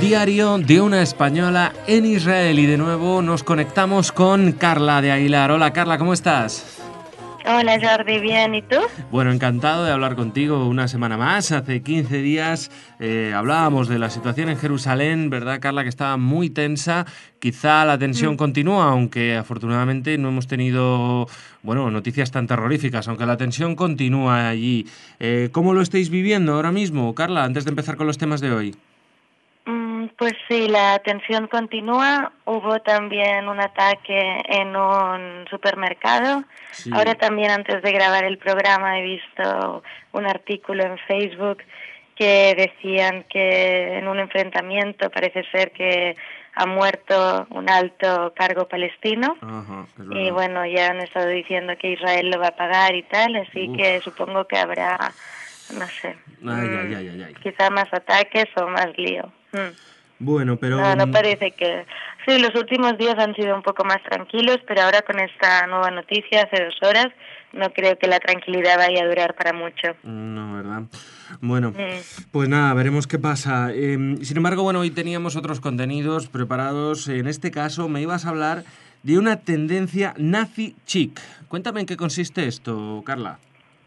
Diario de una española en Israel y de nuevo nos conectamos con Carla de Aguilar. Hola Carla, ¿cómo estás? Hola Jordi, bien, ¿y tú? Bueno, encantado de hablar contigo una semana más. Hace 15 días hablábamos de la situación en Jerusalén, ¿verdad Carla? Que estaba muy tensa. Quizá la tensión continúa, aunque afortunadamente no hemos tenido, bueno, noticias tan terroríficas, aunque la tensión continúa allí. ¿Cómo lo estáis viviendo ahora mismo, Carla, antes de empezar con los temas de hoy? Pues sí, la tensión continúa. Hubo también un ataque en un supermercado. Ahora Sí. también antes de grabar el programa he visto un artículo en Facebook que decían que en un enfrentamiento parece ser que ha muerto un alto cargo palestino. Ajá, es Y verdad. bueno, ya han estado diciendo que Israel lo va a pagar y tal, así que Uf. supongo que habrá, no sé, Ay, ay, ay, ay, ay. quizá más ataques o más lío. Bueno, pero No, no parece que... Sí, los últimos días han sido un poco más tranquilos, pero ahora con esta nueva noticia hace 2 horas, no creo que la tranquilidad vaya a durar para mucho. no, ¿verdad? Bueno, Mm. pues nada, veremos qué pasa. Sin embargo, bueno, hoy teníamos otros contenidos preparados. En este caso, me ibas a hablar de una tendencia nazi chic. Cuéntame en qué consiste esto, Carla.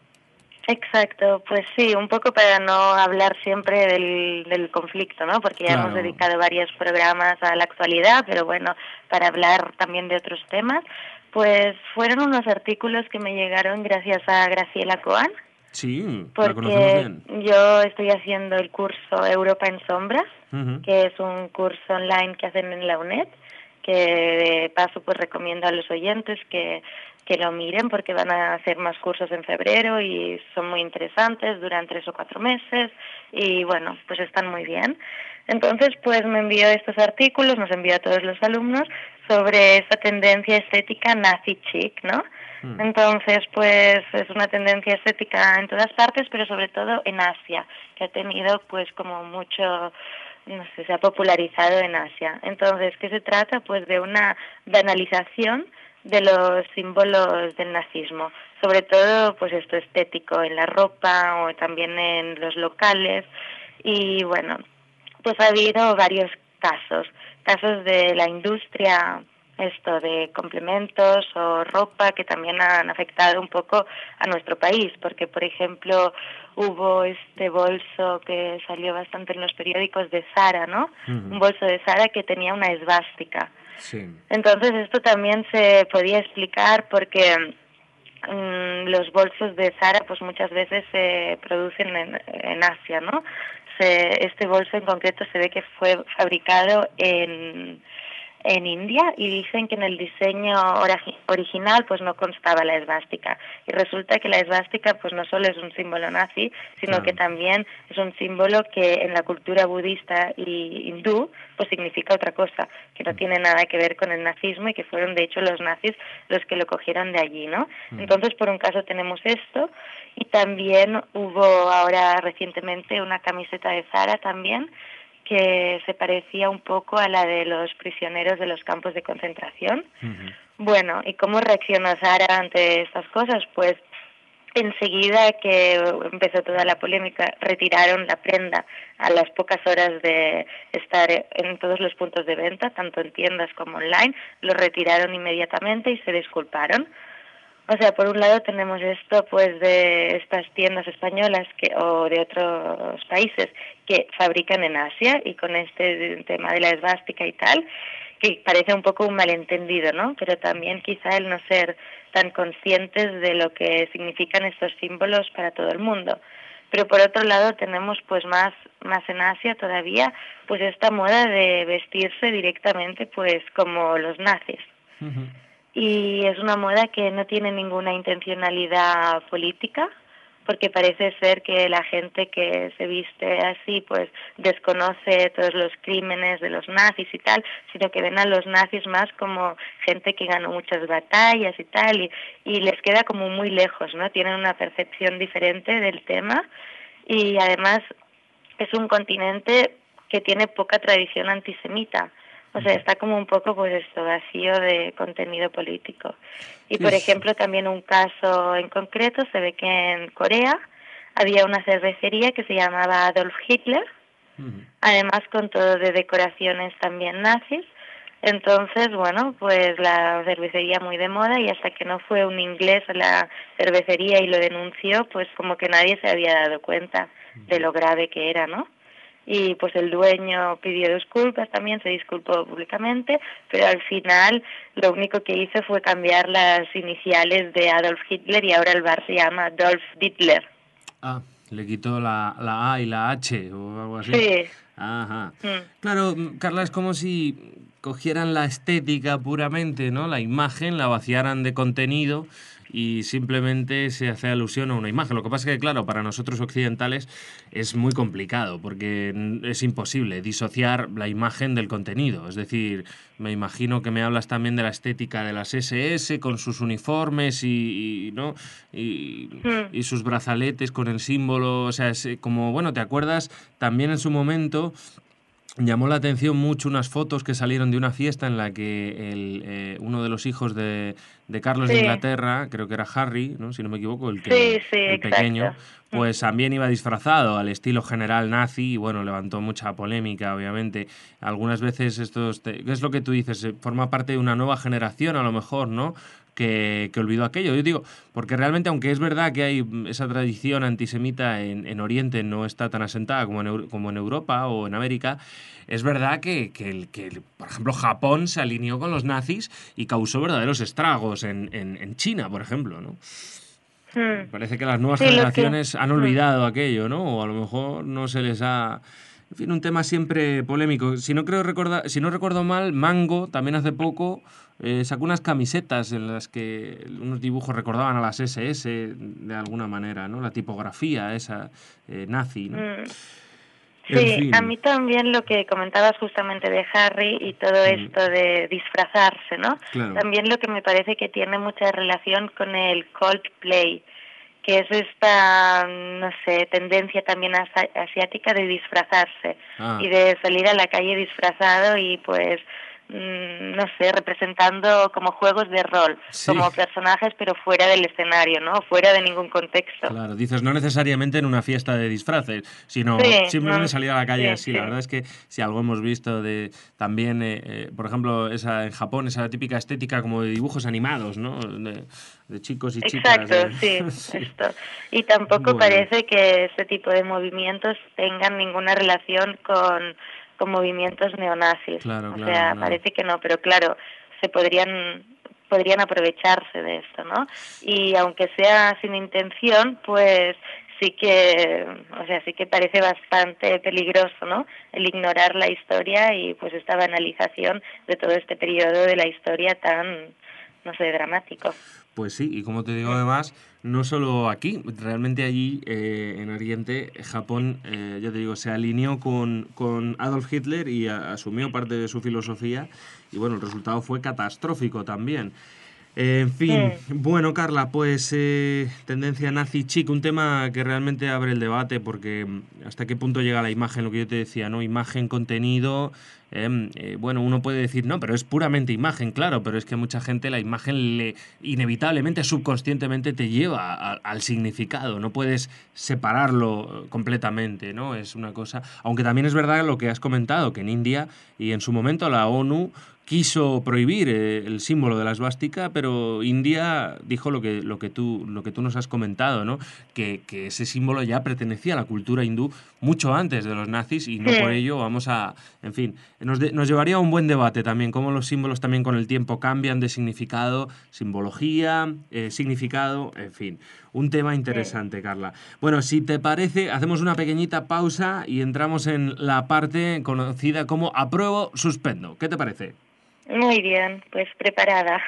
Exacto, pues sí, un poco para no hablar siempre del conflicto, ¿no? Porque ya hemos Claro. dedicado varios programas a la actualidad, pero bueno, para hablar también de otros temas, pues fueron unos artículos que me llegaron gracias a Graciela Coan, Sí, la conocemos porque bien. yo estoy haciendo el curso Europa en Sombras, Ujú. que es un curso online que hacen en la UNED, que de paso pues recomiendo a los oyentes que lo miren porque van a hacer más cursos en febrero y son muy interesantes, duran 3 o 4 meses y bueno, pues están muy bien. Entonces pues me envió estos artículos, nos envió a todos los alumnos sobre esta tendencia estética nazi chic, ¿no? Mm. Entonces, pues es una tendencia estética en todas partes, pero sobre todo en Asia, que ha tenido pues como mucho, no sé, se ha popularizado en Asia. Entonces, ¿qué se trata? Pues de una banalización de los símbolos del nazismo, sobre todo pues esto estético en la ropa o también en los locales. Y bueno, pues ha habido varios casos de la industria esto de complementos o ropa que también han afectado un poco a nuestro país, porque por ejemplo hubo este bolso que salió bastante en los periódicos de Zara, ¿no? Un Ujú. bolso de Zara que tenía una esvástica. Sí. Entonces esto también se podía explicar porque los bolsos de Zara pues muchas veces se producen en Asia, ¿no? Este bolso en concreto se ve que fue fabricado en India y dicen que en el diseño original pues no constaba la esvástica y resulta que la esvástica pues no solo es un símbolo nazi sino que Claro. también es un símbolo que en la cultura budista y hindú pues significa otra cosa que no tiene nada que ver con el nazismo y que fueron de hecho los nazis los que lo cogieron de allí, ¿no? Ujú. Entonces por un caso tenemos esto y también hubo ahora recientemente una camiseta de Zara también que se parecía un poco a la de los prisioneros de los campos de concentración. Ujú. Bueno, ¿y cómo reaccionó Sara ante estas cosas? Pues enseguida que empezó toda la polémica, retiraron la prenda a las pocas horas de estar en todos los puntos de venta, tanto en tiendas como online, lo retiraron inmediatamente y se disculparon. O sea, por un lado tenemos esto pues de estas tiendas españolas o de otros países que fabrican en Asia y con este tema de la esvástica y tal, que parece un poco un malentendido, ¿no? Pero también quizá el no ser tan conscientes de lo que significan estos símbolos para todo el mundo. Pero por otro lado tenemos pues más en Asia todavía pues esta moda de vestirse directamente pues como los nazis Ujú. y es una moda que no tiene ninguna intencionalidad política porque parece ser que la gente que se viste así pues desconoce todos los crímenes de los nazis y tal, sino que ven a los nazis más como gente que ganó muchas batallas y tal y les queda como muy lejos, ¿no? Tienen una percepción diferente del tema y además es un continente que tiene poca tradición antisemita. O sea, está como un poco pues esto vacío de contenido político. Y Sí, por sí. ejemplo, también un caso en concreto se ve que en Corea había una cervecería que se llamaba Adolf Hitler además con todo de decoraciones también nazis. Entonces, bueno, pues la cervecería muy de moda, y hasta que no fue un inglés a la cervecería y lo denunció, pues como que nadie se había dado cuenta de lo grave que era, ¿no? Y pues el dueño pidió disculpas también, se disculpó públicamente, pero al final lo único que hizo fue cambiar las iniciales de Adolf Hitler y ahora el bar se llama Adolf Hitler. Ah, le quitó la A y la H o algo así. Sí. Ajá. Claro, Carla, es como si cogieran la estética puramente, ¿no? La imagen, la vaciaran de contenido y simplemente se hace alusión a una imagen. Lo que pasa es que, claro, para nosotros occidentales es muy complicado porque es imposible disociar la imagen del contenido. Es decir, me imagino que me hablas también de la estética de las SS con sus uniformes ¿no? y sus brazaletes con el símbolo. O sea, es como, bueno, ¿te acuerdas? También en su momento llamó la atención mucho unas fotos que salieron de una fiesta en la que uno de los hijos de Carlos de Inglaterra, creo que era Harry, ¿no? Si no me equivoco, el pequeño, pues también iba disfrazado al estilo general nazi y bueno, levantó mucha polémica, obviamente. Algunas veces es lo que tú dices, forma parte de una nueva generación a lo mejor, ¿no? Que olvidó aquello. Yo digo, porque realmente, aunque es verdad que hay esa tradición antisemita en Oriente, no está tan asentada como en Europa o en América, es verdad que, por ejemplo, Japón se alineó con los nazis y causó verdaderos estragos en China, por ejemplo, ¿no? Parece que las nuevas generaciones han olvidado aquello, ¿no? O a lo mejor no se les ha... En fin, un tema siempre polémico. Si no recuerdo mal, Mango también hace poco sacó unas camisetas en las que unos dibujos recordaban a las SS de alguna manera, ¿no? La tipografía esa nazi, ¿no? Sí, en fin. A mí también lo que comentabas justamente de Harry y todo esto de disfrazarse, ¿no? Claro. También lo que me parece que tiene mucha relación con el coldplay, que es esta, no sé, tendencia también asiática de disfrazarse y de salir a la calle disfrazado y pues, no sé, representando como juegos de rol, como personajes pero fuera del escenario, ¿no? Fuera de ningún contexto. Claro, dices, no necesariamente en una fiesta de disfraces, sino simplemente salir a la calle así. La verdad es que si algo hemos visto de también, por ejemplo, en Japón, esa típica estética como de dibujos animados, ¿no? De chicos y chicas. Exacto, sí. Esto. Y tampoco parece que este tipo de movimientos tengan ninguna relación con movimientos neonazis. Claro, parece que no, pero claro, podrían aprovecharse de esto, ¿no? Y aunque sea sin intención, pues sí que parece bastante peligroso, ¿no? El ignorar la historia y pues esta banalización de todo este periodo de la historia tan, no sé, dramático. Pues sí, y como te digo además, no solo aquí, realmente allí en Oriente, Japón, ya te digo, se alineó con Adolf Hitler y asumió parte de su filosofía y bueno, el resultado fue catastrófico también. En fin, bueno, Carla, pues tendencia nazi chic, un tema que realmente abre el debate porque hasta qué punto llega la imagen, lo que yo te decía, ¿no? Imagen, contenido, bueno, uno puede decir, no, pero es puramente imagen, claro, pero es que mucha gente la imagen inevitablemente, subconscientemente te lleva al significado, no puedes separarlo completamente, ¿no? Es una cosa, aunque también es verdad lo que has comentado, que en India y en su momento la ONU quiso prohibir el símbolo de la esvástica, pero India dijo lo que tú nos has comentado, ¿no? Que ese símbolo ya pertenecía a la cultura hindú mucho antes de los nazis y no por ello vamos a... En fin, nos llevaría a un buen debate también, cómo los símbolos también con el tiempo cambian de significado, simbología, significado, en fin. Un tema interesante, Carla. Bueno, si te parece, hacemos una pequeñita pausa y entramos en la parte conocida como apruebo, suspendo. ¿Qué te parece? Muy bien, pues preparada.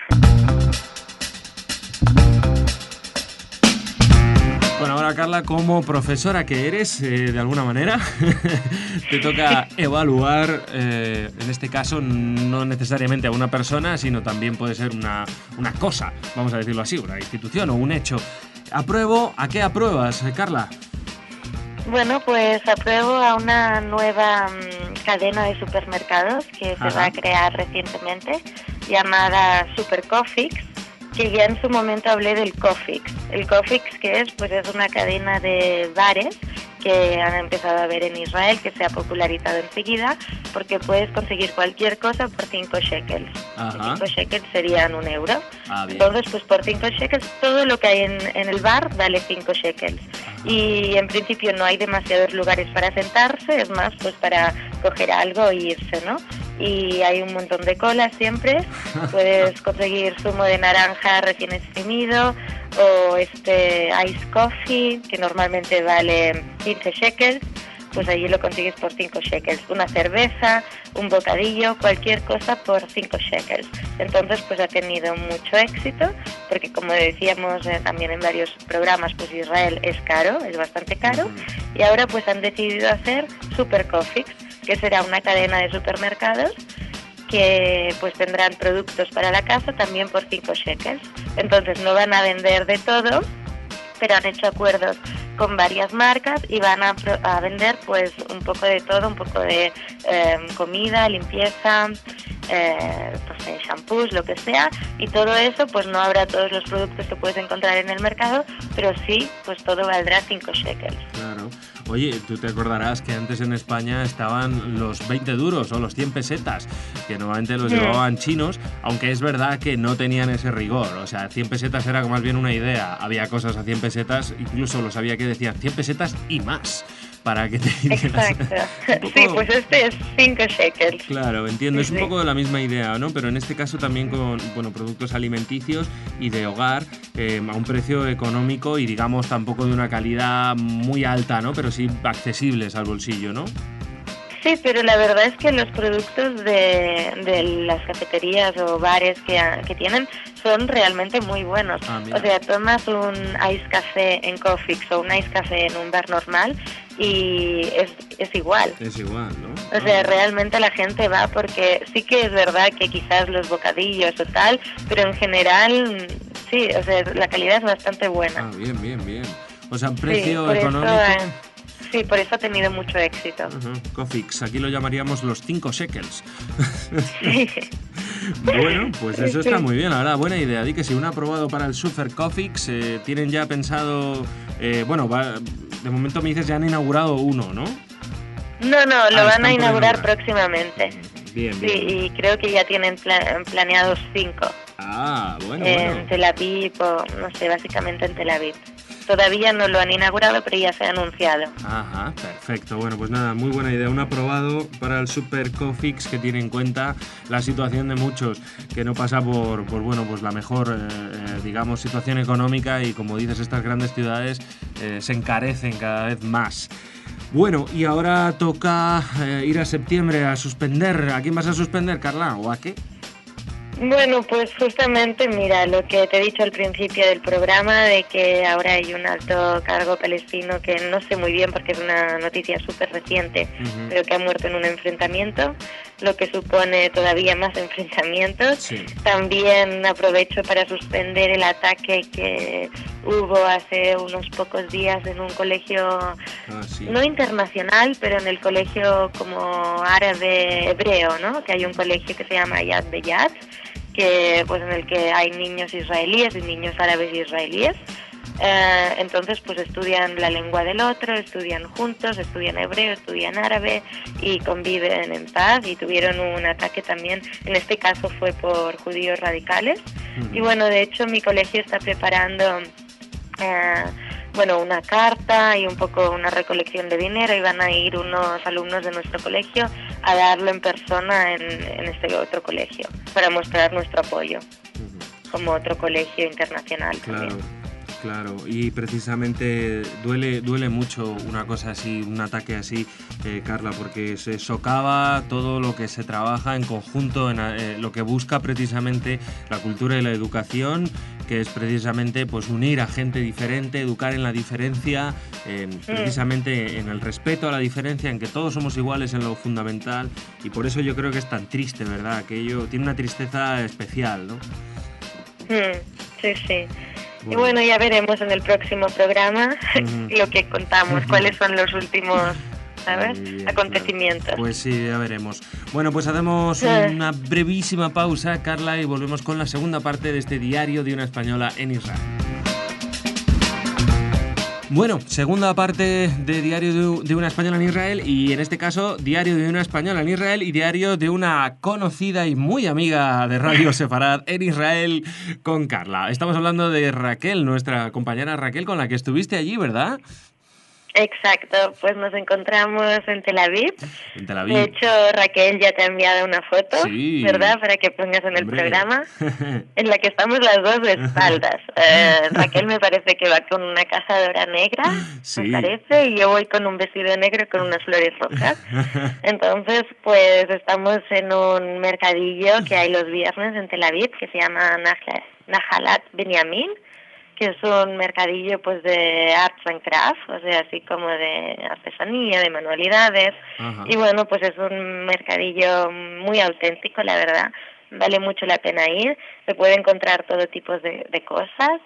Bueno, ahora Carla, como profesora que eres, de alguna manera, te toca evaluar, en este caso, no necesariamente a una persona, sino también puede ser una cosa, vamos a decirlo así, una institución o un hecho. ¿Apruebo? ¿A qué apruebas, Carla? Bueno, pues apruebo a una nueva cadena de supermercados que se va a crear recientemente, llamada Super Coffix, que ya en su momento hablé del Coffix. El Coffix, que es una cadena de bares que han empezado a ver en Israel, que se ha popularizado enseguida, porque puedes conseguir cualquier cosa por 5 shekels. Ajá. 5 shekels serían 1 euro. Bien. Entonces, pues por 5 shekels, todo lo que hay en el bar vale 5 shekels. Ajá. Y en principio no hay demasiados lugares para sentarse, es más, pues para coger algo e irse, ¿no? Y hay un montón de colas siempre. Puedes conseguir zumo de naranja recién exprimido o ice coffee, que normalmente vale 15 shekels, pues allí lo consigues por 5 shekels. Una cerveza, un bocadillo, cualquier cosa por 5 shekels. Entonces, pues ha tenido mucho éxito, porque como decíamos también en varios programas, pues Israel es caro, es bastante caro, y ahora pues han decidido hacer Super Coffee, que será una cadena de supermercados que pues tendrán productos para la casa también por 5 shekels. Entonces no van a vender de todo, pero han hecho acuerdos con varias marcas y van a vender pues un poco de todo, un poco de comida, limpieza, pues shampoos, lo que sea, y todo eso pues no habrá todos los productos que puedes encontrar en el mercado, pero sí, pues todo valdrá 5 shekels. Claro. Oye, tú te acordarás que antes en España estaban los 20 duros o los 100 pesetas, que normalmente los llevaban chinos, aunque es verdad que no tenían ese rigor. O sea, 100 pesetas era más bien una idea. Había cosas a 100 pesetas, incluso lo sabía que decían 100 pesetas y más, para que te dijeras. Exacto. Sí, pues este es 5 shekels. Claro, entiendo. Sí, es un poco de la misma idea, ¿no? Pero en este caso también con productos alimenticios y de hogar a un precio económico y digamos tampoco de una calidad muy alta, ¿no? Pero sí accesibles al bolsillo, ¿no? Sí, pero la verdad es que los productos de las cafeterías o bares que tienen son realmente muy buenos. O sea, tomas un ice café en Coffix o un ice café en un bar normal y es igual. Es igual, ¿no? O sea, realmente la gente va porque sí que es verdad que quizás los bocadillos o tal, pero en general sí, o sea, la calidad es bastante buena. Bien, bien, bien. O sea, precio sí, económico... Sí, por eso ha tenido mucho éxito. Coffix, aquí lo llamaríamos los 5 shekels. Sí. Bueno, pues eso está muy bien, la verdad, buena idea. Di que si uno ha probado para el Super Coffix, tienen ya pensado... de momento me dices ya han inaugurado uno, ¿no? No, lo van a inaugurar próximamente. Bien, bien. Sí, y creo que ya tienen planeados 5. Bueno. En Tel Aviv o, no sé, básicamente en Tel Aviv. Todavía no lo han inaugurado, pero ya se ha anunciado. Ajá, perfecto. Bueno, pues nada, muy buena idea. Un aprobado para el Super Coffix, que tiene en cuenta la situación de muchos, que no pasa por la mejor, digamos, situación económica y, como dices, estas grandes ciudades se encarecen cada vez más. Bueno, y ahora toca ir a septiembre a suspender. ¿A quién vas a suspender, Carla? ¿O a qué? Bueno, pues justamente, mira, lo que te he dicho al principio del programa, de que ahora hay un alto cargo palestino que no sé muy bien porque es una noticia súper reciente, pero que ha muerto en un enfrentamiento, lo que supone todavía más enfrentamientos. Sí. También aprovecho para suspender el ataque que hubo hace unos pocos días en un colegio, no internacional, pero en el colegio como árabe hebreo, ¿no? Que hay un colegio que se llama Yad Beyad, que pues en el que hay niños israelíes y niños árabes israelíes. Entonces pues estudian la lengua del otro, estudian juntos, estudian hebreo, estudian árabe y conviven en paz, y tuvieron un ataque también, en este caso fue por judíos radicales. Y bueno, de hecho mi colegio está preparando una carta y un poco una recolección de dinero, y van a ir unos alumnos de nuestro colegio a darlo en persona en este otro colegio para mostrar nuestro apoyo como otro colegio internacional. Claro, y precisamente duele mucho una cosa así, un ataque así, Carla, porque se socava todo lo que se trabaja en conjunto, en lo que busca precisamente la cultura y la educación, que es precisamente pues unir a gente diferente, educar en la diferencia, precisamente en el respeto a la diferencia, en que todos somos iguales en lo fundamental, y por eso yo creo que es tan triste, ¿verdad? Aquello tiene una tristeza especial, ¿no? Sí. Y bueno, ya veremos en el próximo programa lo que contamos, cuáles son los últimos, ¿sabes? Bien, acontecimientos. Claro. Pues sí, ya veremos. Bueno, pues hacemos una brevísima pausa, Carla, y volvemos con la segunda parte de este diario de una española en Israel. Bueno, segunda parte de Diario de una Española en Israel y en este caso Diario de una Española en Israel y Diario de una conocida y muy amiga de Radio Sefarad en Israel con Carla. Estamos hablando de Raquel, nuestra compañera Raquel con la que estuviste allí, ¿verdad? Exacto, pues nos encontramos en Tel Aviv. En Tel Aviv. De hecho, Raquel ya te ha enviado una foto, sí, ¿verdad? Para que pongas en el programa, en la que estamos las dos de espaldas. Raquel me parece que va con una cazadora negra, sí. me parece, y yo voy con un vestido negro con unas flores rojas. Entonces, pues estamos en un mercadillo que hay los viernes en Tel Aviv, que se llama Nahalat Benjamin, que es un mercadillo pues de arts and crafts, o sea, así como de artesanía, de manualidades. Ajá. Y bueno, pues es un mercadillo muy auténtico, la verdad. Vale mucho la pena ir. Se puede encontrar todo tipo de cosas.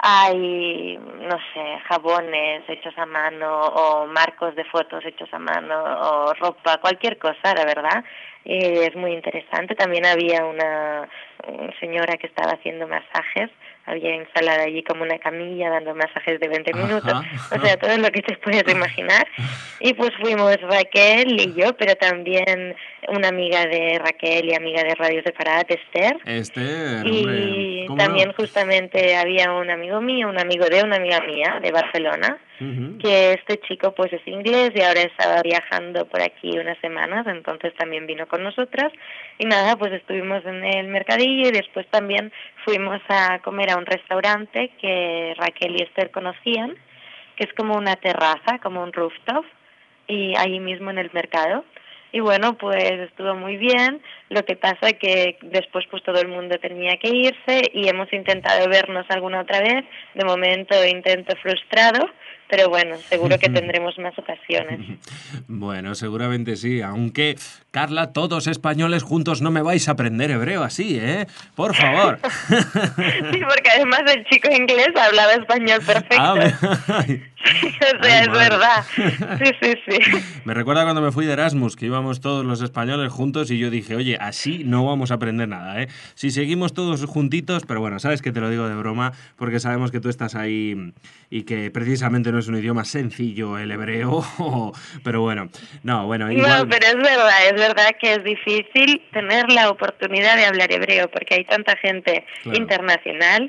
Hay, no sé, jabones hechos a mano o marcos de fotos hechos a mano o ropa, cualquier cosa, la verdad. Y es muy interesante. También había una señora que estaba haciendo masajes. Había instalado allí como una camilla dando masajes de 20 minutos. Ajá. O sea, todo lo que te puedes imaginar. Y pues fuimos Raquel y yo, pero también una amiga de Raquel y amiga de Radio Sefarad, Esther. Esther, y hombre, también no? Justamente había un amigo mío, un amigo de una amiga mía de Barcelona, que este chico pues es inglés y ahora estaba viajando por aquí unas semanas, entonces también vino con nosotras. Y nada, pues estuvimos en el mercadillo y después también fuimos a comer a un restaurante que Raquel y Esther conocían, que es como una terraza, como un rooftop, y ahí mismo en el mercado. Y bueno, pues estuvo muy bien. Lo que pasa que después pues todo el mundo tenía que irse y hemos intentado vernos alguna otra vez. De momento intento frustrado, pero bueno, seguro que tendremos más ocasiones. Bueno, seguramente sí, aunque, Carla, todos españoles juntos no me vais a aprender hebreo así, ¿eh? Por favor. Sí, porque además el chico inglés hablaba español perfecto. O sea, es verdad. Sí. Me recuerda cuando me fui de Erasmus, que íbamos todos los españoles juntos y yo dije, oye, así no vamos a aprender nada, ¿eh? Si seguimos todos juntitos, pero bueno, sabes que te lo digo de broma, porque sabemos que tú estás ahí y que precisamente no es un idioma sencillo el hebreo, pero bueno, igual... No, pero es verdad que es difícil tener la oportunidad de hablar hebreo, porque hay tanta gente internacional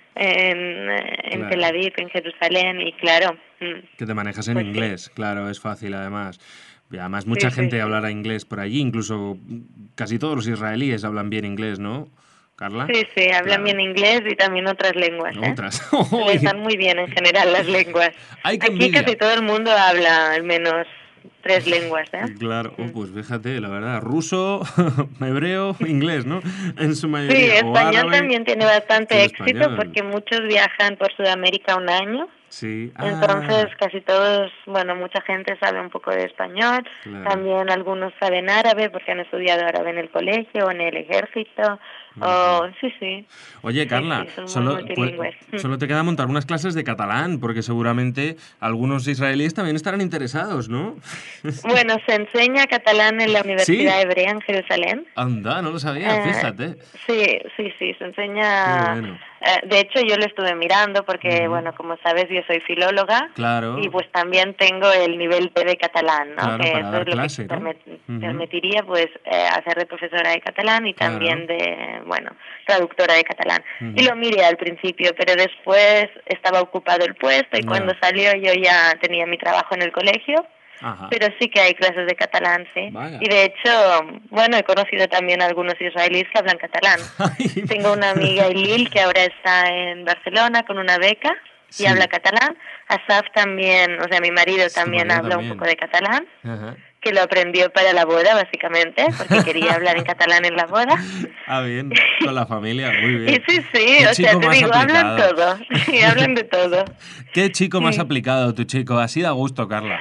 en Tel Aviv, en Jerusalén, y claro... Que te manejas en pues inglés, sí. Claro, es fácil además. Y además mucha gente hablará inglés por allí, incluso casi todos los israelíes hablan bien inglés, ¿no, Carla? Sí, hablan bien inglés y también otras lenguas. Otras. Les dan muy bien en general las lenguas. Ay, Aquí casi todo el mundo habla al menos 3 lenguas, ¿eh? Claro, pues fíjate, la verdad, ruso, hebreo, inglés, ¿no? En su mayoría. Sí, español árabe, también tiene bastante éxito español. porque muchos viajan por Sudamérica un año. Sí. Entonces casi todos, bueno, mucha gente sabe un poco de español, también algunos saben árabe porque han estudiado árabe en el colegio o en el ejército, sí. Oye, Carla, solo te queda montar unas clases de catalán, porque seguramente algunos israelíes también estarán interesados, ¿no? Bueno, se enseña catalán en la Universidad Hebrea en Jerusalén. Anda, no lo sabía, fíjate. Sí, se enseña... Bueno. De hecho, yo lo estuve mirando porque, bueno, como sabes, yo soy filóloga. Claro. Y pues también tengo el nivel B de catalán, ¿no? Claro, que para eso dar es lo clase, que ¿no? permitiría, pues, hacer de profesora de catalán y también de, traductora de catalán. Y lo miré al principio, pero después estaba ocupado el puesto y cuando salió yo ya tenía mi trabajo en el colegio. Ajá. Pero sí que hay clases de catalán, sí. Vaya. Y de hecho, he conocido también a algunos israelíes que hablan catalán. Tengo una amiga, Elil, que ahora está en Barcelona con una beca y habla catalán. Asaf también, o sea, mi marido también habla un poco de catalán. Ajá. Que lo aprendió para la boda, básicamente, porque quería hablar en catalán en la boda. Bien, con la familia, muy bien. Y sí, o sea, te digo, hablan todo, y hablan de todo. Qué chico más aplicado tu chico, así da gusto, Carla.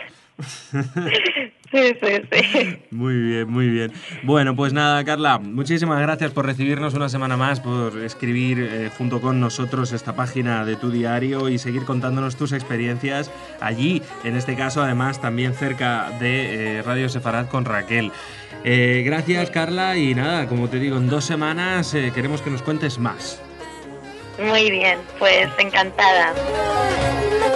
Sí. Muy bien. Bueno, pues nada, Carla, muchísimas gracias por recibirnos una semana más, por escribir junto con nosotros esta página de tu diario y seguir contándonos tus experiencias allí, en este caso además también cerca de Radio Sefarad con Raquel. Gracias, Carla, y nada, como te digo, en 2 semanas queremos que nos cuentes más. Muy bien, pues encantada.